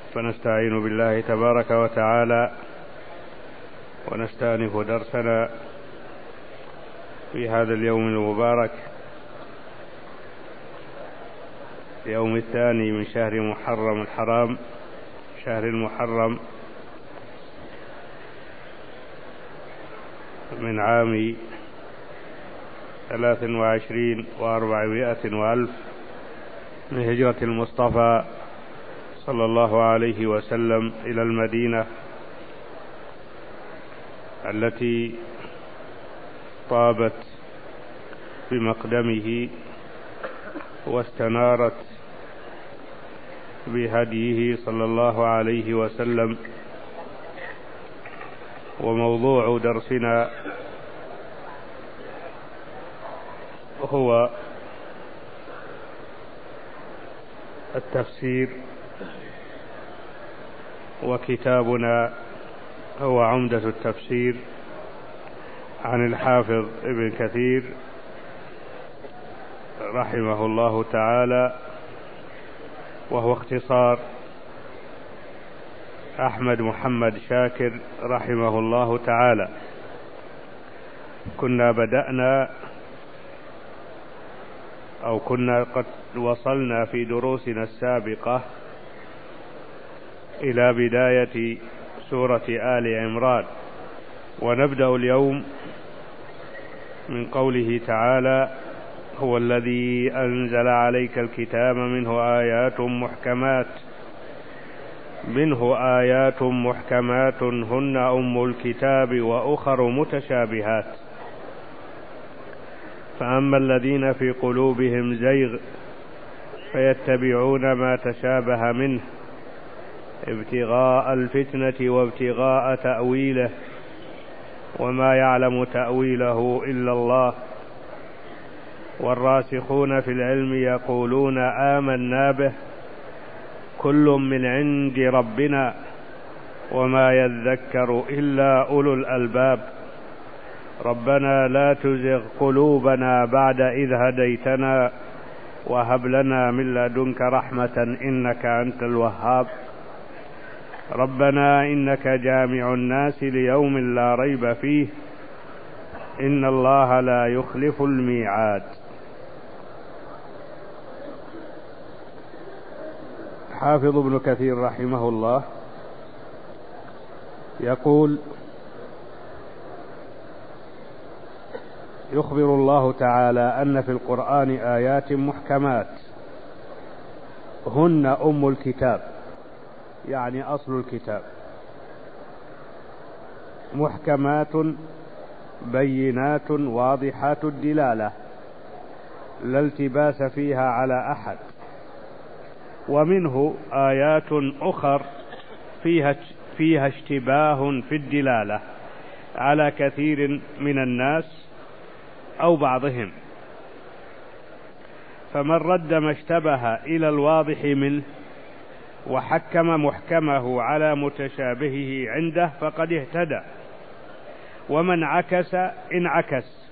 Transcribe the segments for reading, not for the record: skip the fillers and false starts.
فنستعين بالله تبارك وتعالى ونستأنف درسنا في هذا اليوم المبارك، اليوم الثاني من شهر محرم الحرام، شهر المحرم من عام 23 و400 وألف من هجرة المصطفى صلى الله عليه وسلم إلى المدينة التي طابت بمقدمه واستنارت بهديه صلى الله عليه وسلم. وموضوع درسنا هو التفسير، وكتابنا هو عمدة التفسير عن الحافظ ابن كثير رحمه الله تعالى، وهو اختصار أحمد محمد شاكر رحمه الله تعالى. كنا قد وصلنا في دروسنا السابقة إلى بداية سورة آل عمران، ونبدأ اليوم من قوله تعالى: هو الذي أنزل عليك الكتاب منه آيات محكمات هن أم الكتاب وأخر متشابهات، فأما الذين في قلوبهم زيغ فيتبعون ما تشابه منه ابتغاء الفتنة وابتغاء تأويله وما يعلم تأويله إلا الله، والراسخون في العلم يقولون آمنا به كل من عند ربنا وما يذكر إلا أولو الألباب، ربنا لا تزغ قلوبنا بعد إذ هديتنا وهب لنا من لدنك رحمة إنك أنت الوهاب، ربنا إنك جامع الناس ليوم لا ريب فيه إن الله لا يخلف الميعاد. حافظ ابن كثير رحمه الله يقول: يخبر الله تعالى أن في القرآن آيات محكمات هن أم الكتاب، يعني أصل الكتاب، محكمات بينات واضحات الدلالة لا التباس فيها على أحد، ومنه آيات أخر فيها اشتباه في الدلالة على كثير من الناس أو بعضهم، فمن رد ما اشتبه إلى الواضح منه وحكم محكمه على متشابهه عنده فقد اهتدى، ومن عكس انعكس.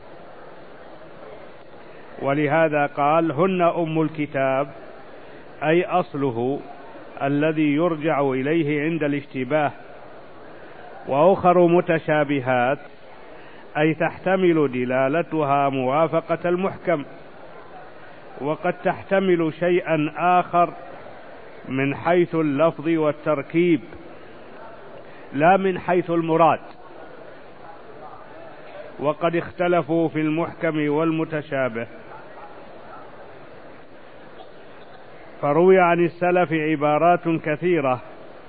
ولهذا قال: هن أم الكتاب، أي أصله الذي يرجع إليه عند الاشتباه، وأخر متشابهات أي تحتمل دلالتها موافقة المحكم، وقد تحتمل شيئا آخر من حيث اللفظ والتركيب لا من حيث المراد، وقد اختلفوا في المحكم والمتشابه. فروي عن السلف عبارات كثيرة،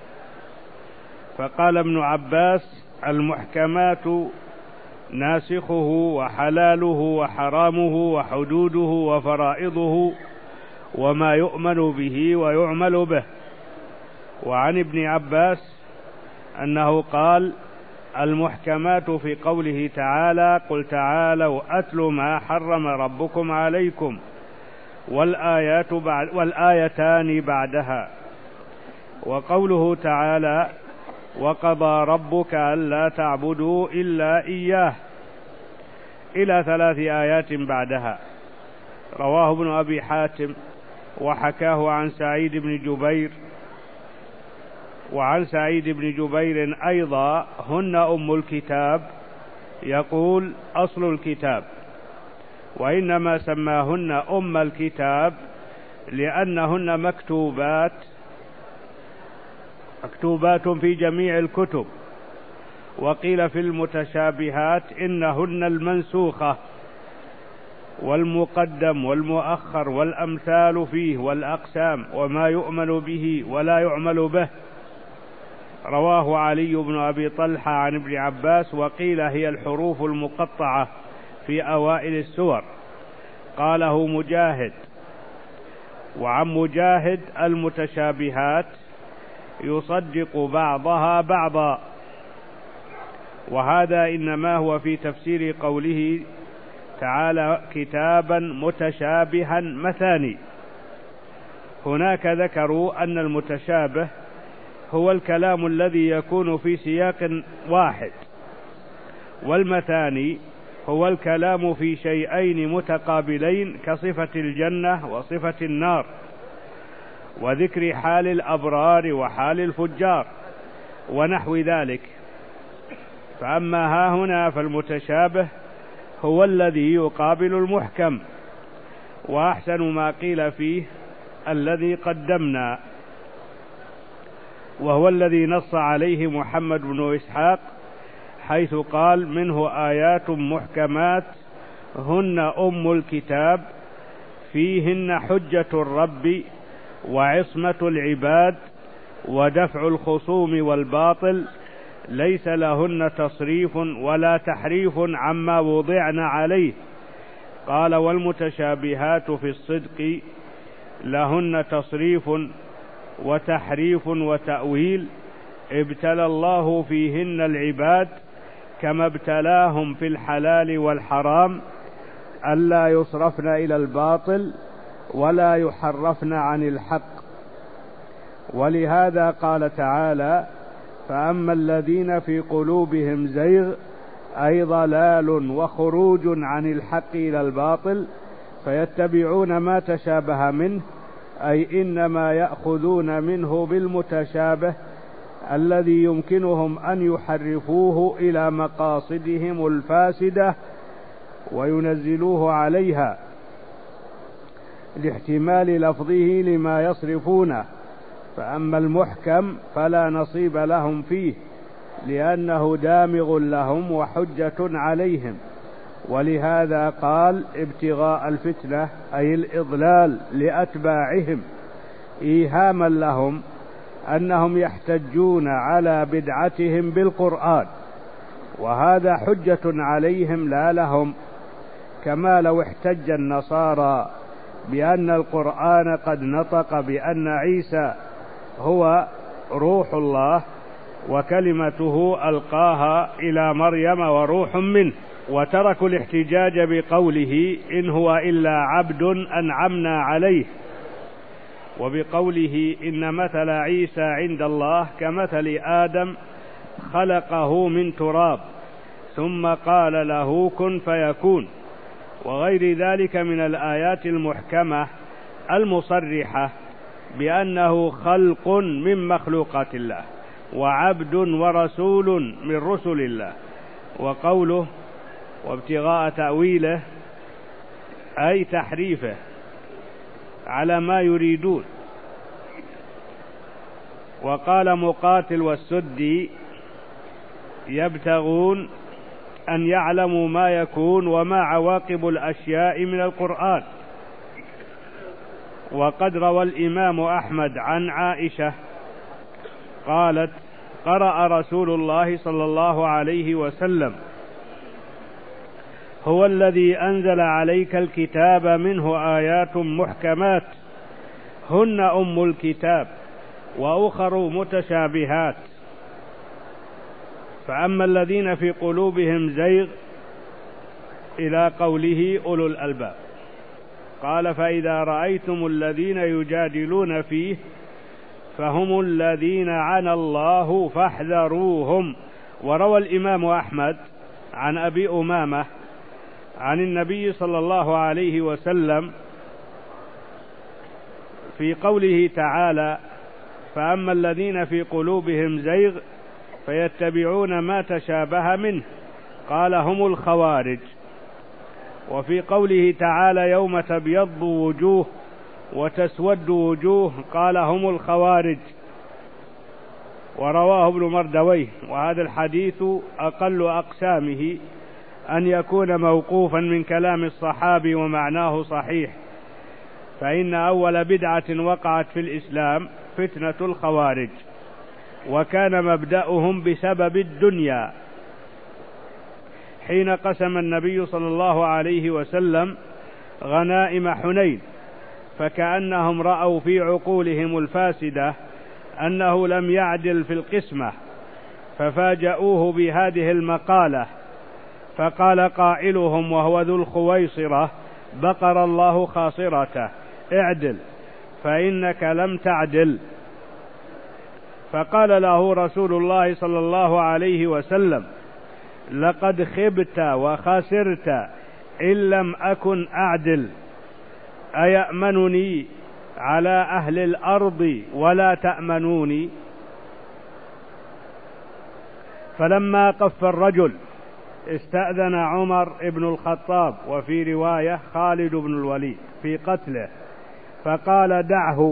فقال ابن عباس: المحكمات ناسخه وحلاله وحرامه وحدوده وفرائضه وما يؤمن به ويعمل به. وعن ابن عباس أنه قال: المحكمات في قوله تعالى: قل تعالوا أتل ما حرم ربكم عليكم، والآيتان بعدها. وقوله تعالى: وقضى ربك ألا تعبدوا إلا إياه، إلى 3 آيات بعدها. رواه ابن أبي حاتم وحكاه عن سعيد بن جبير وعن سعيد بن جبير أيضا هن أم الكتاب، يقول أصل الكتاب، وإنما سماهن أم الكتاب لأنهن مكتوبات في جميع الكتب. وقيل في المتشابهات إنهن المنسوخة والمقدم والمؤخر والأمثال فيه والأقسام وما يؤمن به ولا يعمل به. رواه علي بن أبي طلحة عن ابن عباس. وقيل هي الحروف المقطعة في أوائل السور، قاله مجاهد. وعن مجاهد المتشابهات يصدق بعضها بعضا، وهذا إنما هو في تفسير قوله تعالى كتابا متشابها مثاني. هناك ذكروا أن المتشابه هو الكلام الذي يكون في سياق واحد، والمثاني هو الكلام في شيئين متقابلين كصفة الجنة وصفة النار، وذكر حال الأبرار وحال الفجار ونحو ذلك. فأما ها هنا فالمتشابه هو الذي يقابل المحكم، وأحسن ما قيل فيه الذي قدمنا، وهو الذي نص عليه محمد بن إسحاق حيث قال منه آيات محكمات هن أم الكتاب فيهن حجة الرب وعصمة العباد ودفع الخصوم والباطل ليس لهن تصريف ولا تحريف عما وضعن عليه. قال والمتشابهات في الصدق لهن تصريف وتحريف وتأويل ابتلى الله فيهن العباد كما ابتلاهم في الحلال والحرام ألا يصرفن إلى الباطل ولا يحرفن عن الحق. ولهذا قال تعالى فأما الذين في قلوبهم زيغ أي ضلال وخروج عن الحق إلى الباطل فيتبعون ما تشابه منه، أي إنما يأخذون منه بالمتشابه الذي يمكنهم أن يحرفوه إلى مقاصدهم الفاسدة وينزلوه عليها لاحتمال لفظه لما يصرفونه. فأما المحكم فلا نصيب لهم فيه لأنه دامغ لهم وحجة عليهم. ولهذا قال ابتغاء الفتنة أي الإضلال لأتباعهم إيهاما لهم أنهم يحتجون على بدعتهم بالقرآن، وهذا حجة عليهم لا لهم، كما لو احتج النصارى بأن القرآن قد نطق بأن عيسى هو روح الله وكلمته ألقاها إلى مريم وروح منه، وتركوا الاحتجاج بقوله إن هو إلا عبد أنعمنا عليه، وبقوله إن مثل عيسى عند الله كمثل آدم خلقه من تراب ثم قال له كن فيكون، وغير ذلك من الآيات المحكمة المصرحة بأنه خلق من مخلوقات الله وعبد ورسول من رسل الله. وقوله وابتغاء تأويله أي تحريفه على ما يريدون. وقال مقاتل والسدي يبتغون أن يعلموا ما يكون وما عواقب الأشياء من القرآن. وقد روى الإمام أحمد عن عائشة قالت قرأ رسول الله صلى الله عليه وسلم هو الذي أنزل عليك الكتاب منه آيات محكمات هن أم الكتاب وأخر متشابهات فأما الذين في قلوبهم زيغ إلى قوله أولو الألباب. قال فإذا رأيتم الذين يجادلون فيه فهم الذين عنى الله فاحذروهم. وروى الإمام أحمد عن أبي أمامة عن النبي صلى الله عليه وسلم في قوله تعالى فأما الذين في قلوبهم زيغ فيتبعون ما تشابه منه قال هم الخوارج. وفي قوله تعالى يوم تبيض وجوه وتسود وجوه قال هم الخوارج. ورواه ابن مردويه. وهذا الحديث أقل أقسامه أن يكون موقوفا من كلام الصحابي ومعناه صحيح، فإن أول بدعة وقعت في الإسلام فتنة الخوارج، وكان مبدأهم بسبب الدنيا، حين قسم النبي صلى الله عليه وسلم غنائم حنين، فكأنهم رأوا في عقولهم الفاسدة أنه لم يعدل في القسمة، ففاجأوه بهذه المقالة، فقال قائلهم وهو ذو الخويصرة بقر الله خاصرته اعدل فإنك لم تعدل. فقال له رسول الله صلى الله عليه وسلم لقد خبت وخسرت إن لم أكن أعدل، أيأمنني على أهل الأرض ولا تأمنوني؟ فلما قف الرجل استأذن عمر بن الخطاب وفي رواية خالد بن الوليد في قتله، فقال دعه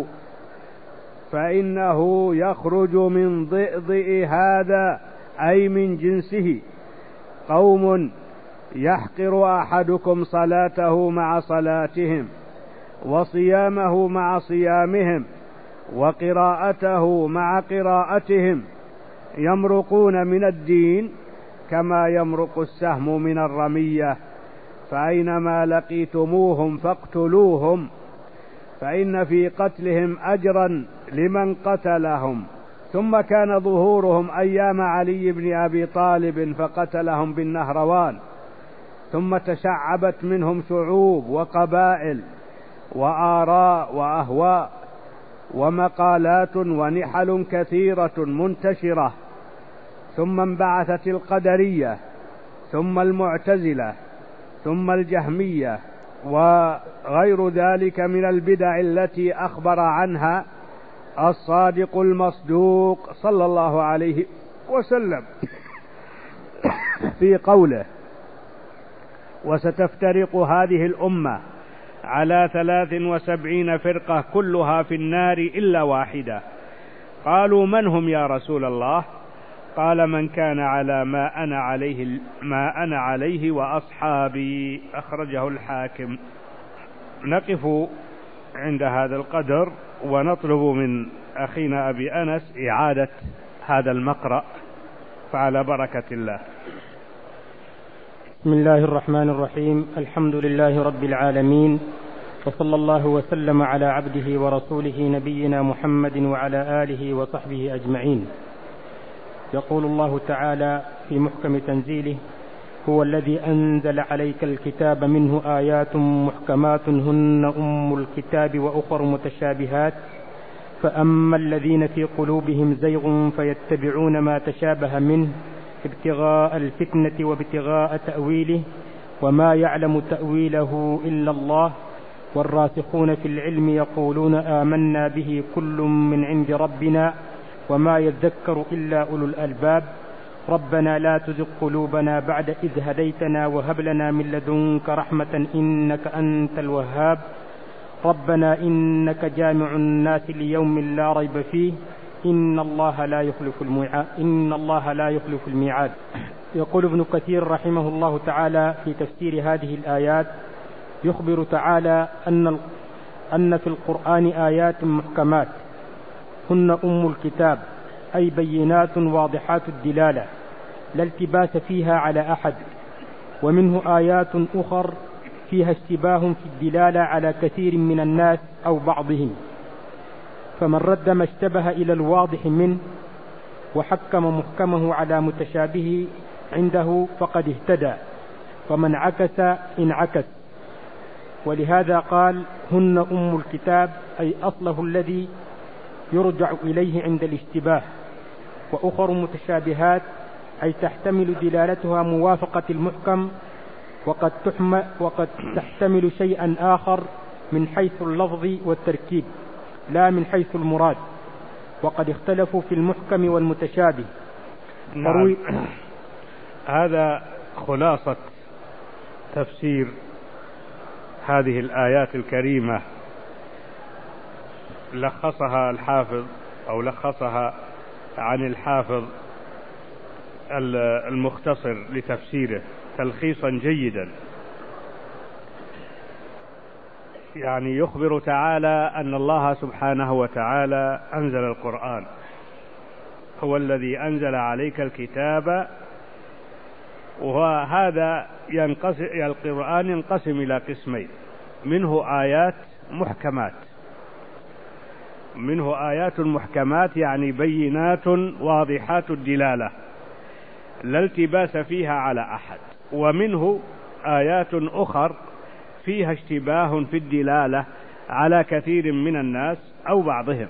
فإنه يخرج من ضئضئ هذا، أي من جنسه، قوم يحقر أحدكم صلاته مع صلاتهم وصيامه مع صيامهم وقراءته مع قراءتهم، يمرقون من الدين كما يمرق السهم من الرمية، فأينما لقيتموهم فاقتلوهم، فإن في قتلهم أجرا لمن قتلهم. ثم كان ظهورهم أيام علي بن أبي طالب فقتلهم بالنهروان، ثم تشعبت منهم شعوب وقبائل وآراء وأهواء ومقالات ونحل كثيرة منتشرة، ثم انبعثت القدرية، ثم المعتزلة، ثم الجهمية، وغير ذلك من البدع التي أخبر عنها الصادق المصدوق صلى الله عليه وسلم في قوله وستفترق هذه الأمة على 73 فرقة كلها في النار إلا واحدة. قالوا من هم يا رسول الله؟ قال من كان على ما أنا عليه وأصحابي. أخرجه الحاكم. نقف عند هذا القدر ونطلب من أخينا أبي أنس إعادة هذا المقرأ، فعلى بركة الله. بسم الله الرحمن الرحيم. الحمد لله رب العالمين، وصلى الله وسلم على عبده ورسوله نبينا محمد وعلى آله وصحبه أجمعين. يقول الله تعالى في محكم تنزيله: هو الذي أنزل عليك الكتاب منه آيات محكمات هن أم الكتاب وأخر متشابهات، فأما الذين في قلوبهم زيغ فيتبعون ما تشابه منه ابتغاء الفتنة وابتغاء تأويله، وما يعلم تأويله إلا الله، والراسخون في العلم يقولون آمنا به كل من عند ربنا وما يذكر إلا أولو الألباب. ربنا لا تزغ قلوبنا بعد إذ هديتنا وهب لنا من لدنك رحمة إنك أنت الوهاب. ربنا إنك جامع الناس ليوم لا ريب فيه إن الله لا يخلف الميعاد. يقول ابن كثير رحمه الله تعالى في تفسير هذه الآيات: يخبر تعالى أن في القرآن آيات محكمات هن أم الكتاب، أي بينات واضحات الدلالة لا التباس فيها على أحد، ومنه آيات أخر فيها اشتباه في الدلالة على كثير من الناس أو بعضهم، فمن رد ما اشتبه إلى الواضح منه وحكم محكمه على متشابه عنده فقد اهتدى، ومن عكس انعكس. ولهذا قال هن أم الكتاب، أي أصله الذي يرجع إليه عند الاشتباه، وأخر متشابهات أي تحتمل دلالتها موافقة المحكم وقد تحتمل شيئا آخر من حيث اللفظ والتركيب لا من حيث المراد. وقد اختلفوا في المحكم والمتشابه. نعم. هذا خلاصة تفسير هذه الآيات الكريمة، لخصها الحافظ أو لخصها عن الحافظ المختصر لتفسيره تلخيصا جيدا. يعني يخبر تعالى أن الله سبحانه وتعالى أنزل القرآن، هو الذي أنزل عليك الكتاب، وهذا القرآن ينقسم إلى قسمين: منه آيات محكمات، منه آيات محكمات يعني بينات واضحات الدلالة لا التباس فيها على أحد، ومنه آيات أخر فيها اشتباه في الدلالة على كثير من الناس أو بعضهم،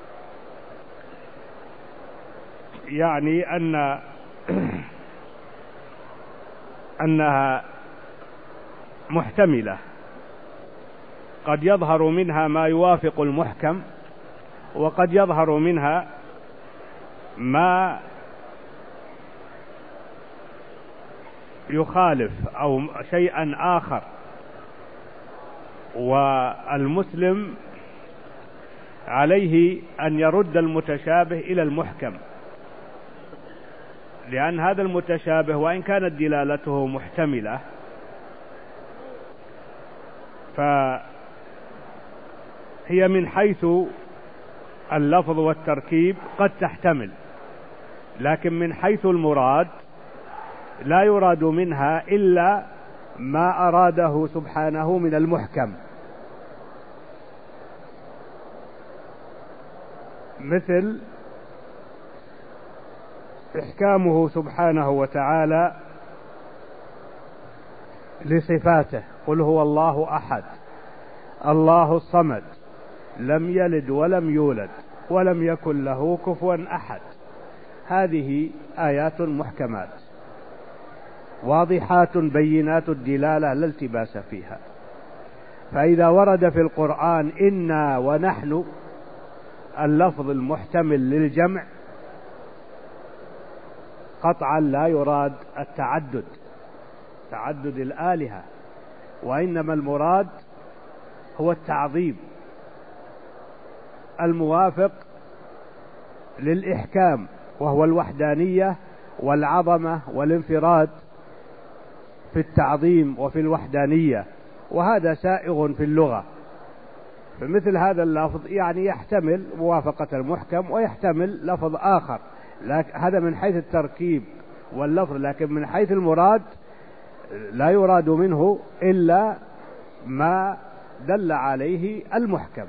يعني أنها محتملة، قد يظهر منها ما يوافق المحكم، وقد يظهر منها ما يخالف أو شيئا آخر. والمسلم عليه أن يرد المتشابه إلى المحكم، لأن هذا المتشابه وإن كانت دلالته محتملة فهي من حيث اللفظ والتركيب قد تحتمل، لكن من حيث المراد لا يراد منها إلا ما أراده سبحانه من المحكم، مثل إحكامه سبحانه وتعالى لصفاته: قل هو الله أحد الله الصمد لم يلد ولم يولد ولم يكن له كفوا أحد. هذه آيات محكمات واضحات بينات الدلالة لا التباس فيها. فإذا ورد في القرآن إنا ونحن اللفظ المحتمل للجمع قطعا لا يراد تعدد الآلهة، وإنما المراد هو التعظيم الموافق للإحكام، وهو الوحدانية والعظمة والانفراد في التعظيم وفي الوحدانية، وهذا سائغ في اللغة. فمثل هذا اللفظ يعني يحتمل موافقة المحكم ويحتمل لفظ آخر، هذا من حيث التركيب واللفظ، لكن من حيث المراد لا يراد منه إلا ما دل عليه المحكم.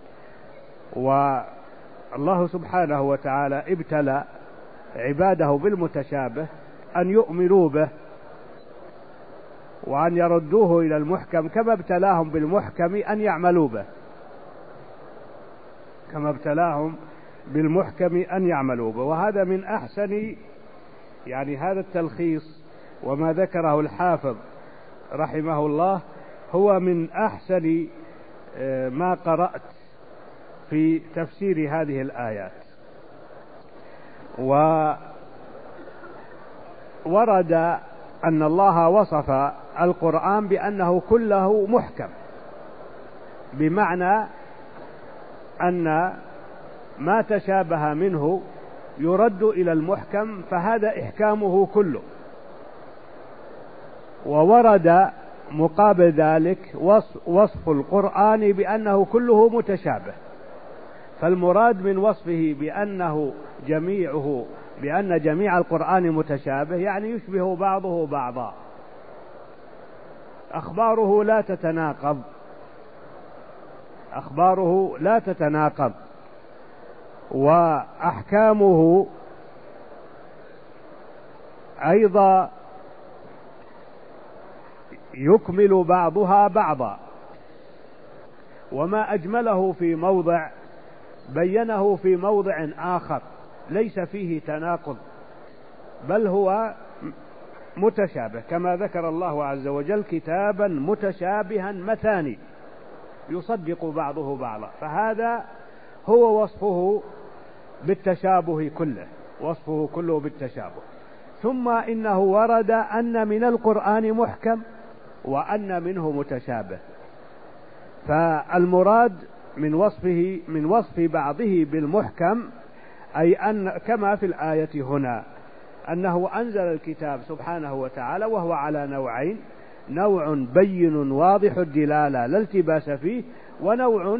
والله سبحانه وتعالى ابتلى عباده بالمتشابه أن يؤمنوا به وأن يردوه إلى المحكم، كما ابتلاهم بالمحكم أن يعملوا به، وهذا من أحسن يعني هذا التلخيص وما ذكره الحافظ رحمه الله هو من أحسن ما قرأت في تفسير هذه الآيات. وورد أن الله وصف القرآن بأنه كله محكم، بمعنى أن ما تشابه منه يرد إلى المحكم، فهذا إحكامه كله. وورد مقابل ذلك وصف القرآن بأنه كله متشابه، فالمراد من وصفه بأن جميع القرآن متشابه يعني يشبه بعضه بعضا، أخباره لا تتناقض، وأحكامه أيضا يكمل بعضها بعضا، وما أجمله في موضع بينه في موضع آخر، ليس فيه تناقض بل هو متشابه، كما ذكر الله عز وجل: كتابا متشابها مثاني يصدق بعضه بعضا. فهذا هو وصفه بالتشابه كله، وصفه كله بالتشابه. ثم إنه ورد أن من القرآن محكم وأن منه متشابه، فالمراد من وصف بعضه بالمحكم أي أن كما في الآية هنا أنه أنزل الكتاب سبحانه وتعالى وهو على نوعين: نوع بين واضح الدلالة لا التباس فيه، ونوع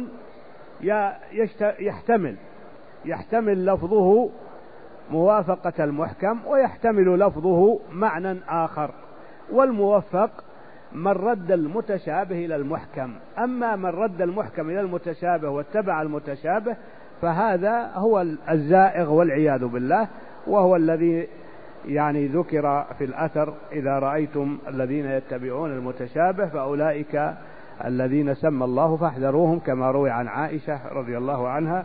يحتمل لفظه موافقة المحكم ويحتمل لفظه معنى آخر. والموفق من رد المتشابه إلى المحكم، أما من رد المحكم إلى المتشابه واتبع المتشابه فهذا هو الزائغ والعياذ بالله، وهو الذي يعني ذكر في الأثر: إذا رأيتم الذين يتبعون المتشابه فأولئك الذين سمى الله فاحذروهم، كما روي عن عائشة رضي الله عنها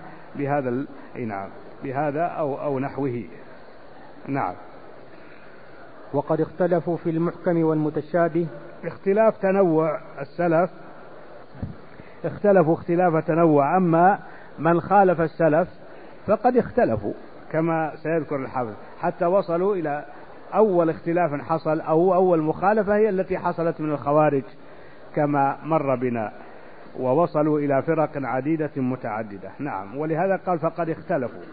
بهذا أو نحوه. نعم. وقد اختلفوا في المحكم والمتشابه اختلاف تنوع. السلف اختلفوا اختلاف تنوع، أما من خالف السلف فقد اختلفوا كما سيذكر الحافظ، حتى وصلوا إلى أول اختلاف حصل أو أول مخالفة هي التي حصلت من الخوارج كما مر بنا، ووصلوا إلى فرق عديدة متعددة. نعم. ولهذا قال فقد اختلفوا،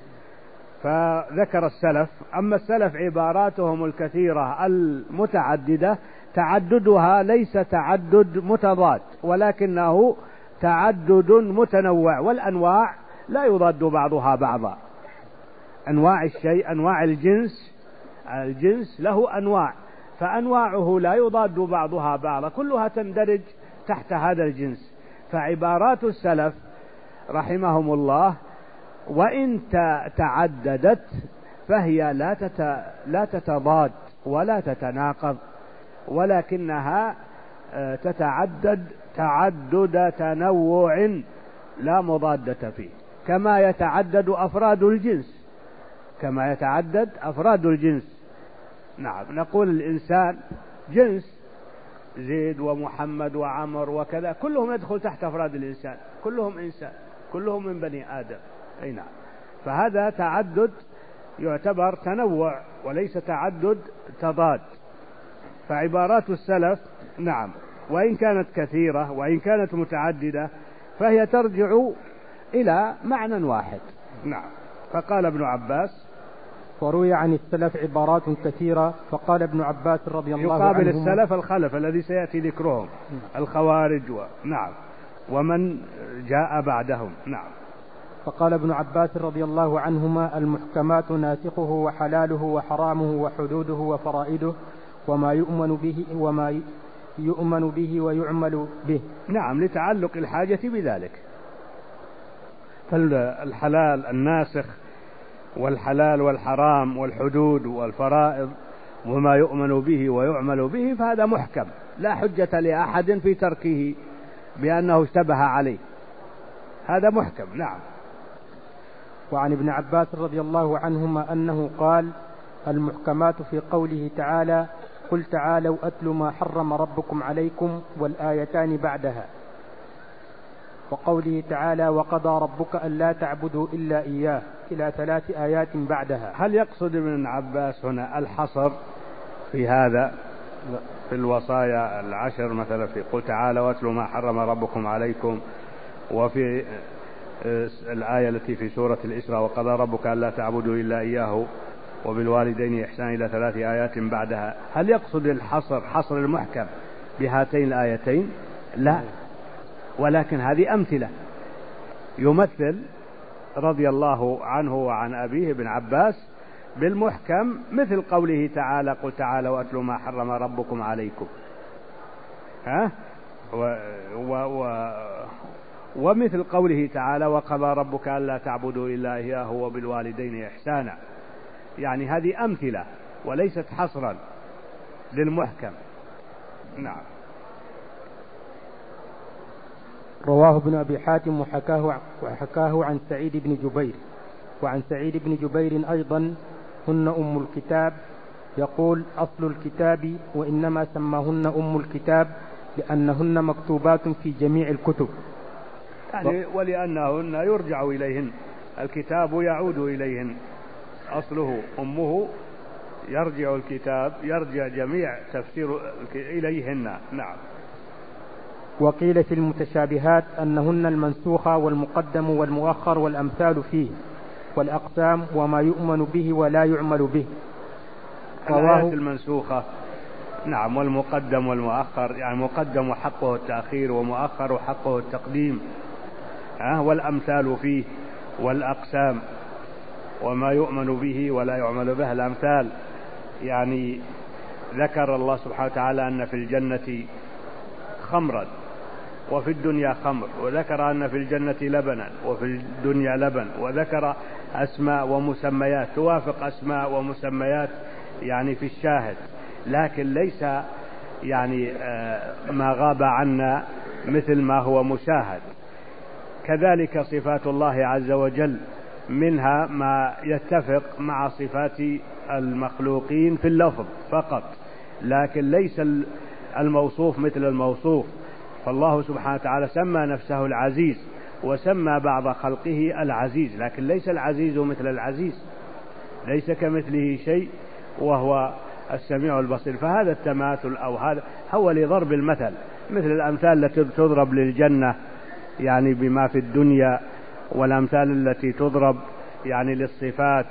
فذكر السلف. أما السلف عباراتهم الكثيرة المتعددة تعددها ليس تعدد متضاد، ولكنه تعدد متنوع، والأنواع لا يضاد بعضها بعضا. أنواع الشيء، أنواع الجنس له أنواع، فأنواعه لا يضاد بعضها بعضا، كلها تندرج تحت هذا الجنس. فعبارات السلف رحمهم الله وإن تعددت فهي لا تتضاد ولا تتناقض، ولكنها تتعدد تعدد تنوع لا مضادة فيه، كما يتعدد أفراد الجنس. نعم. نقول الإنسان جنس، زيد ومحمد وعمر وكذا، كلهم يدخل تحت أفراد الإنسان، كلهم إنسان، كلهم من بني آدم. أي نعم. فهذا تعدد يعتبر تنوع وليس تعدد تضاد. فعبارات السلف نعم وإن كانت كثيرة وإن كانت متعددة فهي ترجع إلى معنى واحد. نعم. فقال ابن عباس: وروي عن السلف عبارات كثيرة. فقال ابن عباس رضي الله عنه: يقابل السلف الخلف الذي سيأتي ذكرهم، الخوارج نعم ومن جاء بعدهم. نعم. فقال ابن عباس رضي الله عنهما: المحكمات ناسخه وحلاله وحرامه وحدوده وفرائده وما يؤمن به ويعمل به. نعم، لتعلق الحاجة بذلك. فالحلال الناسخ والحلال والحرام والحدود والفرائض وما يؤمن به ويعمل به فهذا محكم، لا حجة لأحد في تركه بأنه اشتبه عليه، هذا محكم. نعم. وعن ابن عباس رضي الله عنهما أنه قال: المحكمات في قوله تعالى: قل تعالوا أتل ما حرم ربكم عليكم، والآيتان بعدها، وقوله تعالى: وقضى ربك ألا تعبدوا إلا إياه، إلى 3 آيات بعدها. هل يقصد ابن عباس هنا الحصر في هذا في الوصايا 10 مثلا في قل تعالوا أتل ما حرم ربكم عليكم، وفي الآية التي في سورة الإسراء: وقضى ربك ألا تعبدوا إلا إياه وبالوالدين إحسانا، إلى 3 آيات بعدها؟ هل يقصد الحصر حصر المحكم بهاتين الآيتين؟ لا، ولكن هذه أمثلة. يمثل رضي الله عنه وعن أبيه ابن عباس بالمحكم مثل قوله تعالى: قل تعالوا أتل ما حرم ربكم عليكم، ومثل قوله تعالى: وقضى ربك ألا تعبدوا إلا إياه وبالوالدين إحسانا. يعني هذه أمثلة وليست حصرا للمحكم. نعم. رواه ابن أبي حاتم وحكاه عن سعيد بن جبير. وعن سعيد بن جبير أيضا: هن أم الكتاب، يقول: أصل الكتاب، وإنما سماهن أم الكتاب لأنهن مكتوبات في جميع الكتب، يعني ولأنهن يرجع إليهن الكتاب يعود إليهن، أصله أمه، يرجع الكتاب، يرجع جميع تفسير إليهن. نعم. وقيل في المتشابهات أنهن المنسوخة والمقدم والمؤخر والأمثال فيه والأقسام وما يؤمن به ولا يعمل به. الآيات المنسوخة، نعم، والمقدم والمؤخر، يعني مقدم وحقه التأخير ومؤخر وحقه التقديم، والأمثال فيه والأقسام وما يؤمن به ولا يعمل به. الأمثال يعني ذكر الله سبحانه وتعالى أن في الجنة خمرا وفي الدنيا خمر، وذكر أن في الجنة لبنا وفي الدنيا لبن، وذكر أسماء ومسميات توافق أسماء ومسميات يعني في الشاهد، لكن ليس يعني ما غاب عنا مثل ما هو مشاهد. كذلك صفات الله عز وجل منها ما يتفق مع صفات المخلوقين في اللفظ فقط، لكن ليس الموصوف مثل الموصوف. فالله سبحانه وتعالى سمى نفسه العزيز وسمى بعض خلقه العزيز، لكن ليس العزيز مثل العزيز، ليس كمثله شيء وهو السميع البصير. فهذا التماثل أو هذا هو لضرب المثل، مثل الأمثال التي تضرب للجنة يعني بما في الدنيا، والأمثال التي تضرب يعني للصفات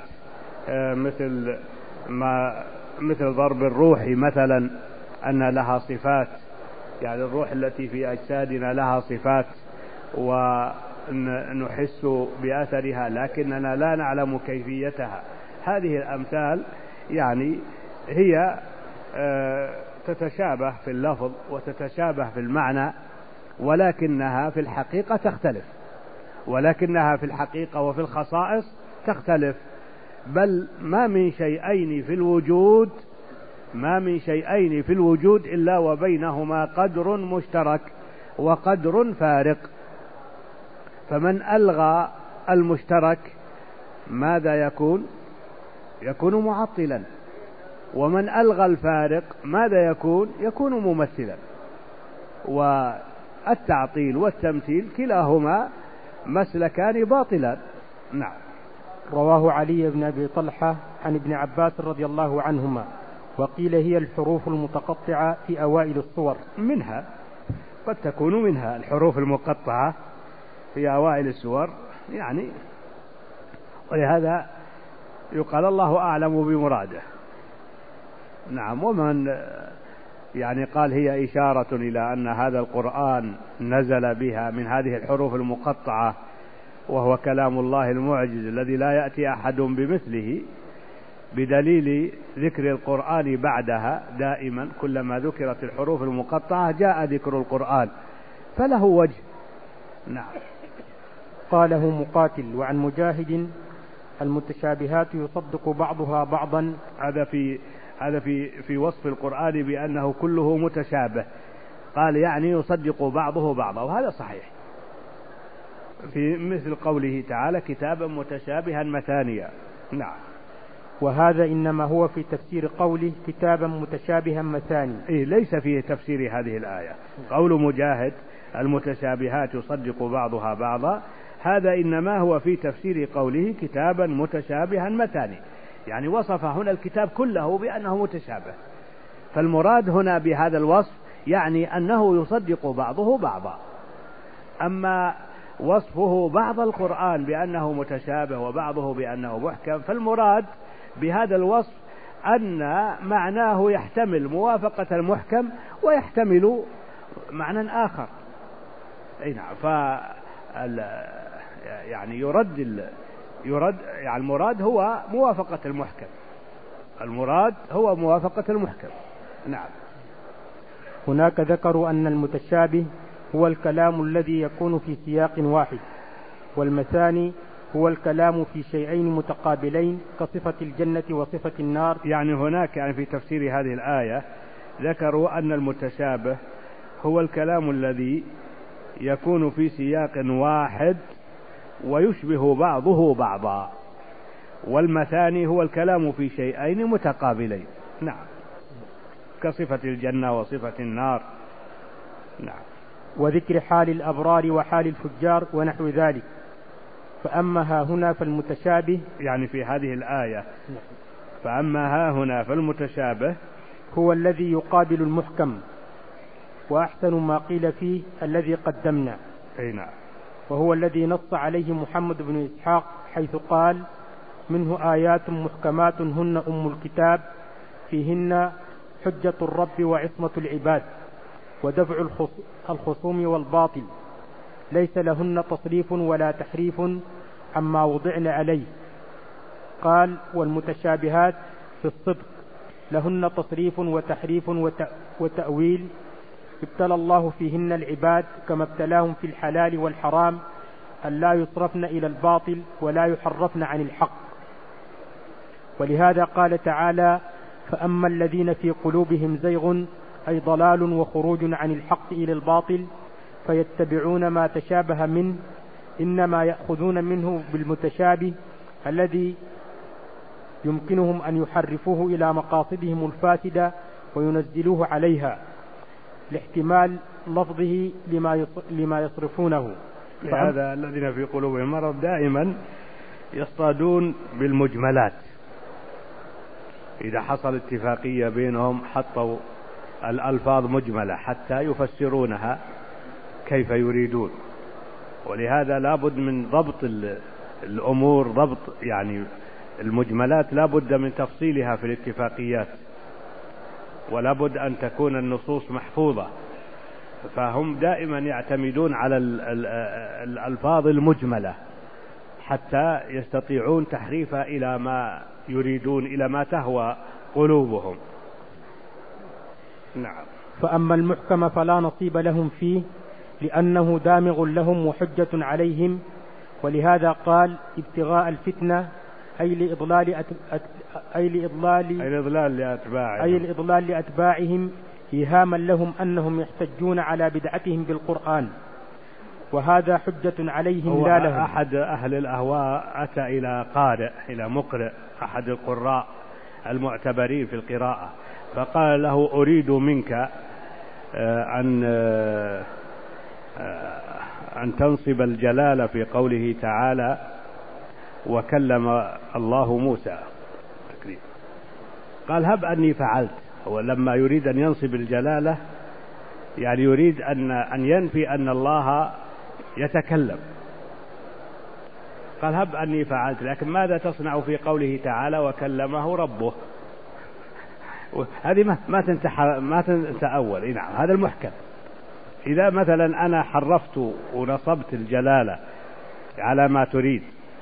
مثل ضرب الروح مثلا، أن لها صفات، يعني الروح التي في أجسادنا لها صفات ونحس بأثرها لكننا لا نعلم كيفيتها. هذه الأمثال يعني هي تتشابه في اللفظ وتتشابه في المعنى، ولكنها في الحقيقة تختلف، ولكنها في الحقيقة وفي الخصائص تختلف. بل ما من شيئين في الوجود إلا وبينهما قدر مشترك وقدر فارق. فمن ألغى المشترك ماذا يكون معطلا، ومن ألغى الفارق ماذا يكون ممثلا. والتعطيل والتمثيل كلاهما مسلكان باطلان. نعم. رواه علي بن أبي طلحة عن ابن عباس رضي الله عنهما، وقيل هي الحروف المتقطعة في أوائل الصور. منها قد تكون منها الحروف المقطعة في أوائل السور، يعني ولهذا يقال الله أعلم بمراده. نعم. ومن يعني قال هي إشارة إلى أن هذا القرآن نزل بها من هذه الحروف المقطعة، وهو كلام الله المعجز الذي لا يأتي أحد بمثله، بدليل ذكر القرآن بعدها دائما، كلما ذكرت الحروف المقطعة جاء ذكر القرآن، فله وجه. نعم. قاله مقاتل. وعن مجاهد المتشابهات يصدق بعضها بعضا. هذا في وصف القرآن بأنه كله متشابه، قال يعني يصدق بعضه بعضا، وهذا صحيح، في مثل قوله تعالى كتابا متشابها مثانيا. نعم. وهذا إنما هو في تفسير قوله كتابا متشابها مثاني، ليس فيه تفسير هذه الآية. قول مجاهد المتشابهات يصدق بعضها بعضا، هذا إنما هو في تفسير قوله كتابا متشابها مثاني، يعني وصف هنا الكتاب كله بأنه متشابه. فالمراد هنا بهذا الوصف يعني أنه يصدق بعضه بعضا. أما وصفه بعض القرآن بأنه متشابه وبعضه بأنه محكم، فالمراد بهذا الوصف أن معناه يحتمل موافقة المحكم ويحتمل معنى آخر. أي نعم. يعني يرد يعني المراد هو موافقة المحكم. نعم. هناك ذكروا أن المتشابه هو الكلام الذي يكون في سياق واحد، والمثاني هو الكلام في شيئين متقابلين كصفة الجنة وصفة النار. يعني هناك يعني في تفسير هذه الآية ذكروا أن المتشابه هو الكلام الذي يكون في سياق واحد ويشبه بعضه بعضا، والمثاني هو الكلام في شيئين متقابلين. نعم. كصفة الجنة وصفة النار. نعم. وذكر حال الأبرار وحال الفجار ونحو ذلك. فأما ها هنا فالمتشابه، يعني في هذه الآية فأما ها هنا فالمتشابه هو الذي يقابل المحكم، وأحسن ما قيل فيه الذي قدمنا. نعم. وهو الذي نص عليه محمد بن إسحاق حيث قال: منه آيات محكمات هن أم الكتاب فيهن حجة الرب وعصمة العباد ودفع الخصوم والباطل، ليس لهن تصريف ولا تحريف عما وضعن عليه. قال: والمتشابهات في الصدق لهن تصريف وتحريف وتأويل، ابتلى الله فيهن العباد كما ابتلاهم في الحلال والحرام أن لا يصرفن إلى الباطل ولا يحرفن عن الحق. ولهذا قال تعالى: فأما الذين في قلوبهم زيغ أي ضلال وخروج عن الحق إلى الباطل فيتبعون ما تشابه منه، إنما يأخذون منه بالمتشابه الذي يمكنهم أن يحرفوه إلى مقاصدهم الفاسدة وينزلوه عليها لاحتمال لفظه لما يصرفونه. هذا الذين في قلوبهم مرض دائما يصطادون بالمجملات، إذا حصل اتفاقية بينهم حطوا الألفاظ مجملة حتى يفسرونها كيف يريدون. ولهذا لابد من ضبط الأمور، ضبط يعني المجملات لابد من تفصيلها في الاتفاقيات، ولابد أن تكون النصوص محفوظة، فهم دائما يعتمدون على الألفاظ المجملة حتى يستطيعون تحريفها إلى ما يريدون، إلى ما تهوى قلوبهم. نعم. فأما المحكم فلا نصيب لهم فيه لأنه دامغ لهم وحجة عليهم، ولهذا قال: ابتغاء الفتنة أي لإضلال لأتباعهم إيهاما لهم أنهم يحتجون على بدعتهم بالقرآن، وهذا حجة عليهم لا لهم. أحد أهل الأهواء أتى إلى قارئ، إلى مقرئ أحد القراء المعتبرين في القراءة، فقال له: أريد منك أن تنصب الجلالة في قوله تعالى: وكلم الله موسى. قال: هب أني فعلت. هو لما يريد أن ينصب الجلالة يعني يريد أن ينفي أن الله يتكلم. قال: هب أني فعلت، لكن ماذا تصنع في قوله تعالى: وكلمه ربه؟ هذه ما تتأول. نعم، هذا المحكم. إذا مثلا أنا حرفت ونصبت الجلالة على ما تريد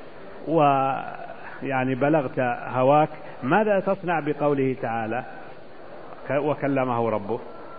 ويعني بلغت هواك، ماذا تصنع بقوله تعالى: وكلمه ربه؟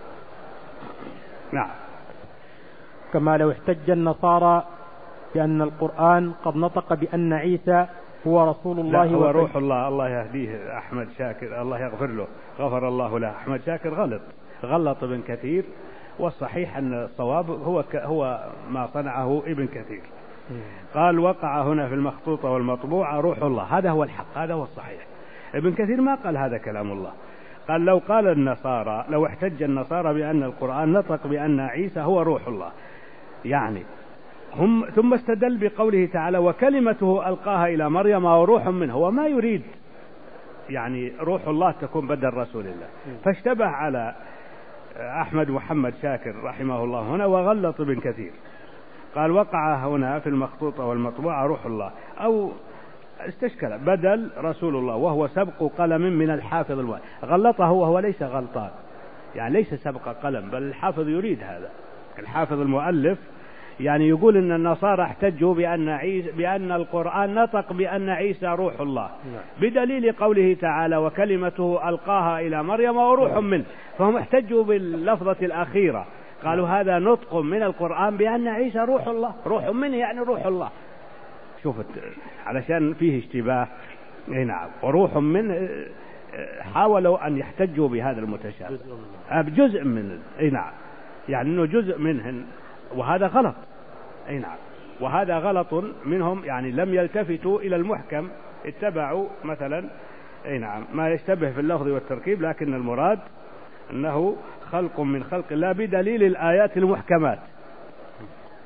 نعم. كما لو احتج النصارى بأن القرآن قد نطق بأن عيسى هو رسول الله هو روح الله. الله يهديه أحمد شاكر، الله يغفر له، غفر الله له. أحمد شاكر غلط ابن كثير، والصحيح أن الصواب هو ما صنعه ابن كثير. قال: وقع هنا في المخطوطة والمطبوعة روح الله، هذا هو الحق، هذا هو الصحيح. ابن كثير ما قال هذا كلام الله. قال: لو قال النصارى، لو احتج النصارى بأن القرآن نطق بأن عيسى هو روح الله، يعني هم ثم استدل بقوله تعالى: وكلمته ألقاها إلى مريم وروح منه، هو ما يريد يعني روح الله تكون بدل رسول الله، فاشتبه على أحمد محمد شاكر رحمه الله هنا وغلط ابن كثير. قال: وقع هنا في المخطوطة والمطبوعة روح الله، أو استشكل بدل رسول الله، وهو سبق قلم من الحافظ المؤلف. غلطه وهو ليس غلطان، يعني ليس سبق قلم، بل الحافظ يريد هذا. الحافظ المؤلف يعني يقول إن النصارى احتجوا بأن القرآن نطق بأن عيسى روح الله بدليل قوله تعالى: وكلمته ألقاها إلى مريم وروح منه، فهم احتجوا باللفظة الأخيرة، قالوا هذا نطق من القرآن بأن عيسى روح الله، روح منه يعني روح الله. شوفت علشان فيه اشتباه. نعم. وروح منه حاولوا أن يحتجوا بهذا المتشابه بجزء من نعم، يعني أنه جزء منهن، وهذا غلط. نعم، وهذا غلط منهم، يعني لم يلتفتوا إلى المحكم، اتبعوا مثلا نعم ما يشتبه في اللفظ والتركيب، لكن المراد أنه خلق من خلق الله بدليل الآيات المحكمات.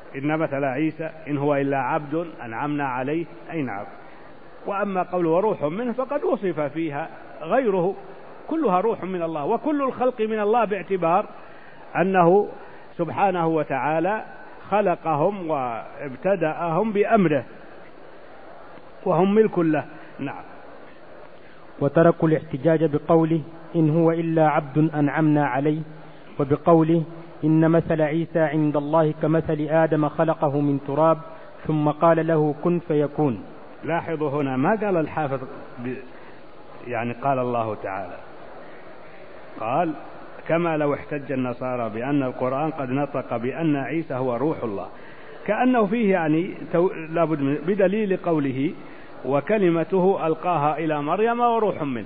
إن مثل عيسى إن هو إلا عبد أنعمنا عليه، أي نعم. وأما قول وروح منه فقد وصف فيها غيره، كلها روح من الله، وكل الخلق من الله، باعتبار أنه سبحانه وتعالى خلقهم وابتدأهم بأمره وهم ملك له. نعم. وتركوا الاحتجاج بقوله إن هو إلا عبد أنعمنا عليه، وبقوله إن مثل عيسى عند الله كمثل آدم خلقه من تراب ثم قال له كن فيكون. لاحظوا هنا ما قال الحافظ يعني قال الله تعالى، قال كما لو احتج النصارى بأن القرآن قد نطق بأن عيسى هو روح الله، كأنه فيه يعني لابد من بدليل قوله وكلمته ألقاها إلى مريم وروح منه.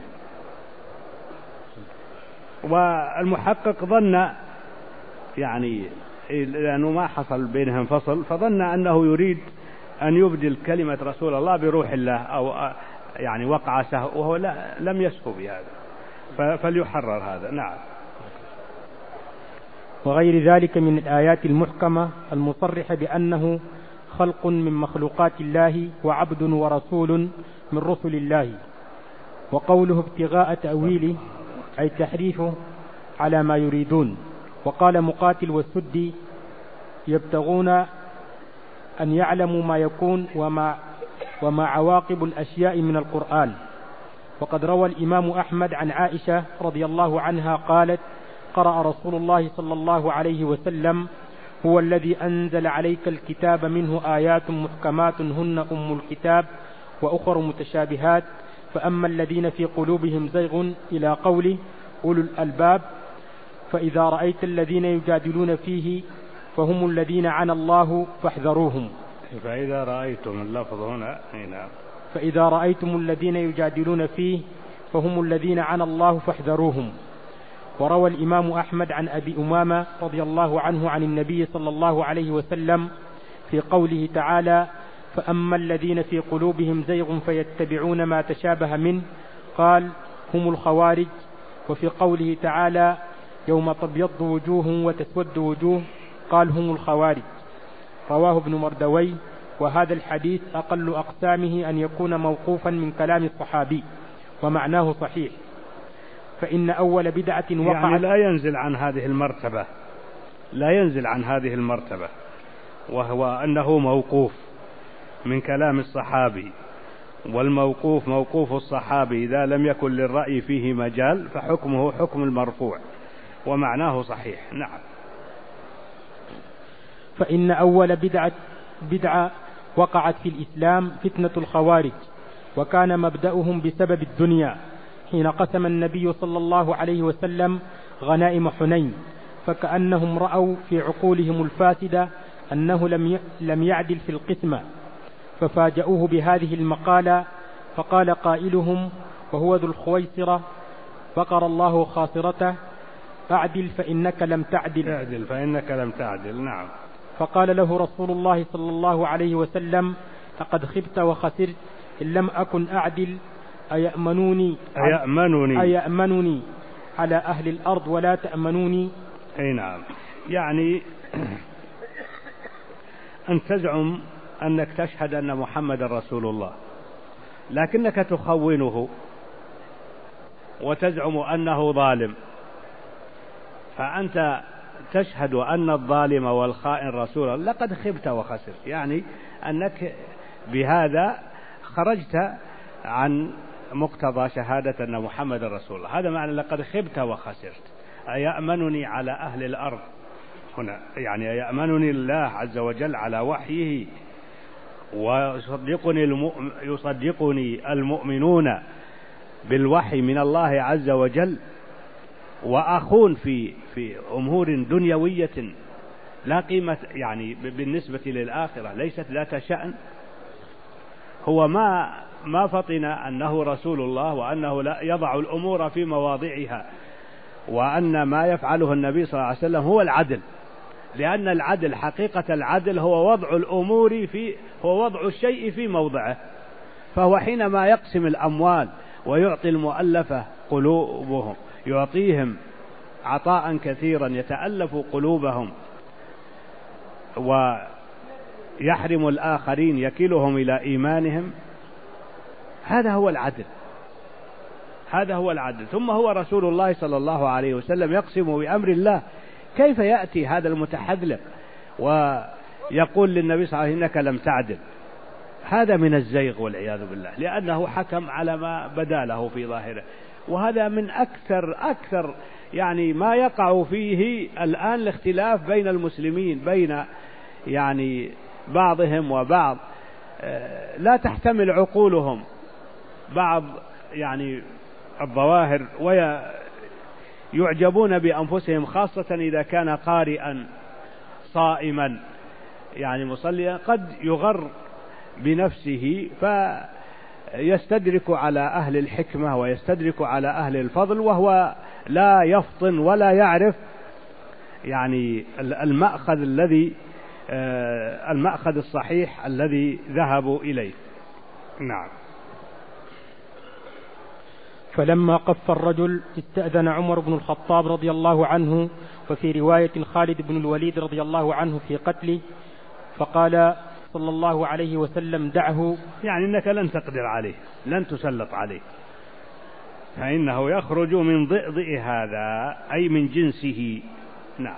والمحقق ظن يعني لأنه ما حصل بينهم فصل، فظن أنه يريد أن يبدل كلمة رسول الله بروح الله، أو يعني وقع سهو، وهو لم يسهو بهذا، فليحرر هذا. نعم. وغير ذلك من الآيات المحكمة المصرحة بأنه خلق من مخلوقات الله وعبد ورسول من رسل الله. وقوله ابتغاء تأويله أي تحريفه على ما يريدون. وقال مقاتل والسدي يبتغون أن يعلموا ما يكون وما عواقب الأشياء من القرآن. وقد روى الإمام أحمد عن عائشة رضي الله عنها قالت قرأ رسول الله صلى الله عليه وسلم هو الذي أنزل عليك الكتاب منه آيات محكمات هن أم الكتاب وأخر متشابهات فأما الذين في قلوبهم زيغ إلى قوله أولو الألباب فإذا رأيت الذين يجادلون فيه فهم الذين عنى الله فاحذروهم. فإذا رأيتم اللفظ هنا فإذا رأيتم الذين يجادلون فيه فهم الذين عنى الله فاحذروهم. وروى الإمام أحمد عن أبي أمامة رضي الله عنه عن النبي صلى الله عليه وسلم في قوله تعالى فأما الذين في قلوبهم زيغ فيتبعون ما تشابه منه قال هم الخوارج. وفي قوله تعالى يوم تبيض وجوه وتسود وجوه قال هم الخوارج. رواه ابن مردوي. وهذا الحديث أقل أقسامه أن يكون موقوفا من كلام الصحابي ومعناه صحيح. فإن أول بدعة وقعت يعني لا ينزل عن هذه المرتبة وهو أنه موقوف من كلام الصحابي، والموقوف موقوف الصحابي إذا لم يكن للرأي فيه مجال فحكمه حكم المرفوع ومعناه صحيح. نعم. فإن أول بدعة وقعت في الإسلام فتنة الخوارج، وكان مبدأهم بسبب الدنيا حين قسم النبي صلى الله عليه وسلم غنائم حنين، فكأنهم رأوا في عقولهم الفاسدة أنه لم يعدل في القسمة ففاجأوه بهذه المقالة. فقال قائلهم وهو ذو الخويصرة بقر الله خاصرته أعدل فإنك لم تعدل. نعم. فقال له رسول الله صلى الله عليه وسلم لقد خبت وخسرت إن لم أكن أعدل أيأمنوني على أهل الأرض ولا تأمنوني. أي نعم. يعني أن تزعم أنك تشهد أن محمد رسول الله لكنك تخونه وتزعم أنه ظالم، فأنت تشهد أن الظالم والخائن رسول الله. لقد خبت وخسرت، يعني أنك بهذا خرجت عن مقتضى شهادة أن محمد رسول الله. هذا معنى لقد خبت وخسرت. أيأمنني على أهل الأرض هنا، يعني أيأمنني الله عز وجل على وحيه ويصدقني المؤمنون بالوحي من الله عز وجل، وأخون في أمور دنيوية لا قيمة يعني بالنسبة للآخرة، ليست ذات شأن. هو ما فطن أنه رسول الله وأنه لا يضع الأمور في مواضعها، وأن ما يفعله النبي صلى الله عليه وسلم هو العدل، لأن العدل حقيقة العدل هو وضع الشيء في موضعه. فهو حينما يقسم الأموال ويعطي المؤلفة قلوبهم يعطيهم عطاء كثيرا يتألف قلوبهم يحرم الآخرين يكلهم إلى إيمانهم. هذا هو العدل، هذا هو العدل. ثم هو رسول الله صلى الله عليه وسلم يقسم بأمر الله، كيف يأتي هذا المتحذلق ويقول للنبي صلى الله عليه وسلم إنك لم تعدل؟ هذا من الزيغ والعياذ بالله، لأنه حكم على ما بدا له في ظاهره. وهذا من أكثر يعني ما يقع فيه الآن الاختلاف بين المسلمين، بين يعني بعضهم وبعض، لا تحتمل عقولهم بعض يعني الظواهر، ويعجبون بأنفسهم، خاصة إذا كان قارئا صائما يعني مصليا، قد يغر بنفسه فيستدرك على أهل الحكمة ويستدرك على أهل الفضل، وهو لا يفطن ولا يعرف يعني المأخذ الصحيح الذي ذهبوا إليه. نعم. فلما قف الرجل استأذن عمر بن الخطاب رضي الله عنه، وفي رواية خالد بن الوليد رضي الله عنه في قتله، فقال صلى الله عليه وسلم: دعه، يعني إنك لن تقدر عليه، لن تسلط عليه، فإنه يخرج من ضئضئ هذا، أي من جنسه. نعم.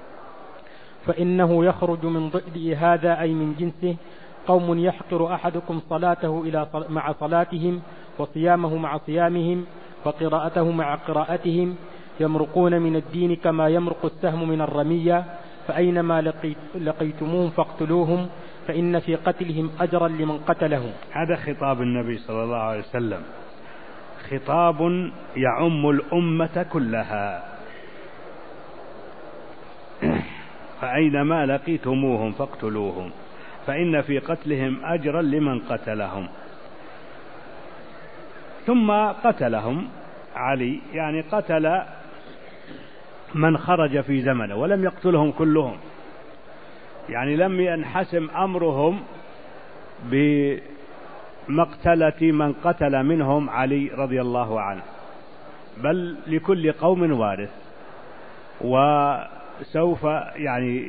فإنه يخرج من ضئضئ هذا أي من جنسه. قوم يحقر أحدكم صلاته مع صلاتهم، وصيامه مع صيامهم، وقراءته مع قراءتهم، يمرقون من الدين كما يمرق السهم من الرمية، فأينما لقيتموهم فاقتلوهم، فإن في قتلهم أجرا لمن قتلهم. هذا خطاب النبي صلى الله عليه وسلم، خطاب يعم الأمة كلها. فأينما لقيتموهم فاقتلوهم، فإن في قتلهم أجرا لمن قتلهم. ثم قتلهم علي، يعني قتل من خرج في زمنه، ولم يقتلهم كلهم، يعني لم ينحسم أمرهم بمقتلة من قتل منهم علي رضي الله عنه، بل لكل قوم وارث، وسوف يعني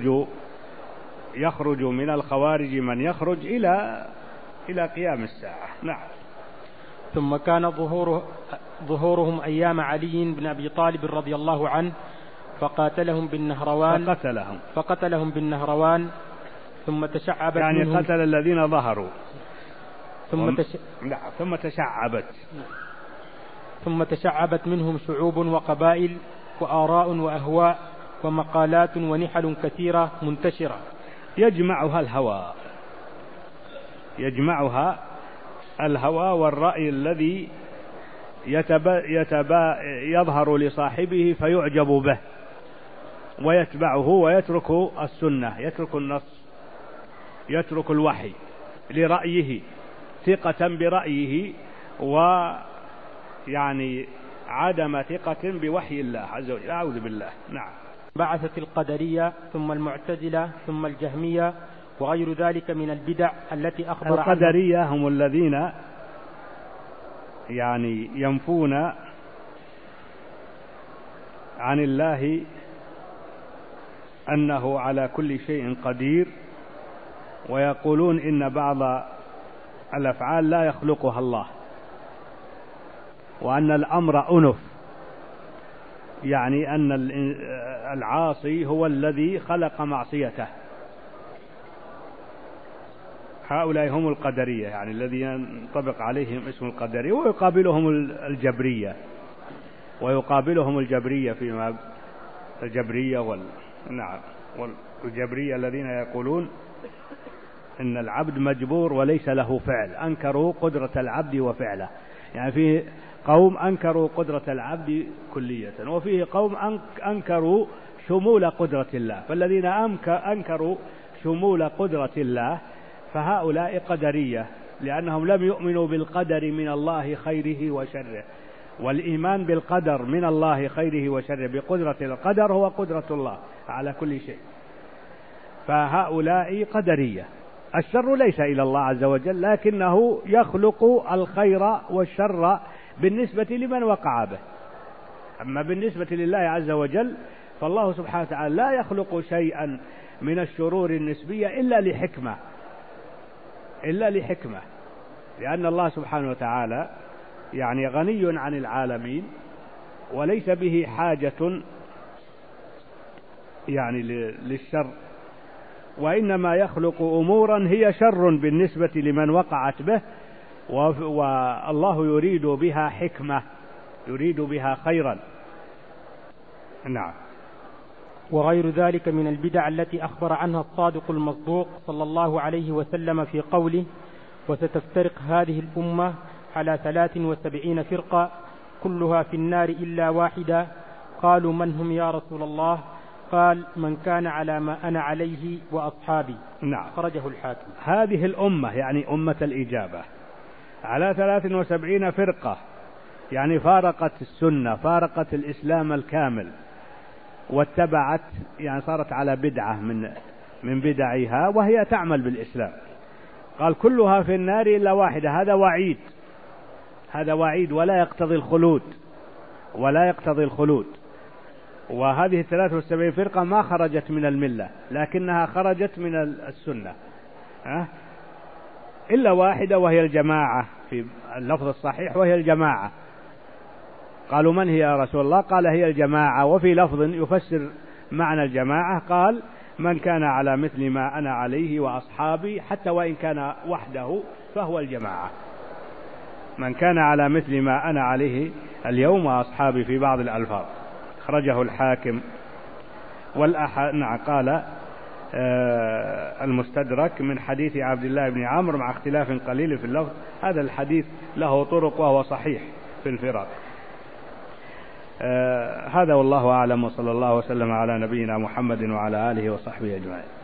يخرج من الخوارج من يخرج إلى قيام الساعة. نعم. ثم كان ظهورهم أيام علي بن أبي طالب رضي الله عنه، فقتلهم بالنهروان، ثم تشعبت يعني منهم، قتل الذين ظهروا، ثم تشعبت منهم شعوب وقبائل وآراء وأهواء ومقالات ونحل كثيرة منتشرة، يجمعها الهوى والرأي الذي يظهر لصاحبه فيعجب به ويتبعه ويترك السنة، يترك النص، يترك الوحي لرأيه، ثقة برأيه، ويعني عدم ثقة بوحي الله عز وجل. أعوذ بالله. نعم. بعثت القدرية ثم المعتزلة ثم الجهمية وغير ذلك من البدع التي أخبر عنها. القدرية هم الذين يعني ينفون عن الله أنه على كل شيء قدير، ويقولون إن بعض الأفعال لا يخلقها الله، وأن الأمر أنف، يعني أن العاصي هو الذي خلق معصيته. هؤلاء هم القدرية، يعني الذين ينطبق عليهم اسم القدرية، ويقابلهم الجبرية فيما الجبرية نعم، والجبرية الذين يقولون إن العبد مجبور وليس له فعل، أنكروا قدرة العبد وفعله، يعني فيه قوم أنكروا قدرة العبد كلية، وفيه قوم أنكروا شمول قدرة الله. فالذين أنكروا شمول قدرة الله فهؤلاء قدرية، لأنهم لم يؤمنوا بالقدر من الله خيره وشره، والإيمان بالقدر من الله خيره وشره بقدرة القدر هو قدرة الله على كل شيء. فهؤلاء قدرية. الشر ليس إلى الله عز وجل، لكنه يخلق الخير والشر بالنسبة لمن وقع به. أما بالنسبة لله عز وجل فالله سبحانه وتعالى لا يخلق شيئا من الشرور النسبية إلا لحكمة، لأن الله سبحانه وتعالى يعني غني عن العالمين وليس به حاجة يعني للشر، وإنما يخلق أمورا هي شر بالنسبة لمن وقعت به، والله يريد بها حكمة، يريد بها خيرا. نعم. وغير ذلك من البدع التي أخبر عنها الصادق المصدوق صلى الله عليه وسلم في قوله: وستفترق هذه الأمة على 73 فرقة كلها في النار إلا واحدة. قالوا: من هم يا رسول الله؟ قال: من كان على ما أنا عليه وأصحابي. نعم. خرجه الحاكم. هذه الأمة يعني أمة الإجابة على 73 فرقة، يعني فارقت السنة، فارقت الإسلام الكامل واتبعت، يعني صارت على بدعة من بدعها وهي تعمل بالإسلام. قال: كلها في النار إلا واحدة. هذا وعيد ولا يقتضي الخلود. وهذه 73 فرقة ما خرجت من الملة، لكنها خرجت من السنة إلا واحدة وهي الجماعة، في اللفظ الصحيح وهي الجماعة. قالوا: من هي يا رسول الله؟ قال: هي الجماعة. وفي لفظ يفسر معنى الجماعة قال: من كان على مثل ما أنا عليه وأصحابي، حتى وإن كان وحده فهو الجماعة. من كان على مثل ما أنا عليه اليوم وأصحابي في بعض الألفاظ. خرجه الحاكم. قال المستدرك من حديث عبد الله بن عمرو مع اختلاف قليل في اللفظ. هذا الحديث له طرق وهو صحيح في الفرق. هذا والله أعلم، وصلى الله وسلم على نبينا محمد وعلى آله وصحبه أجمعين.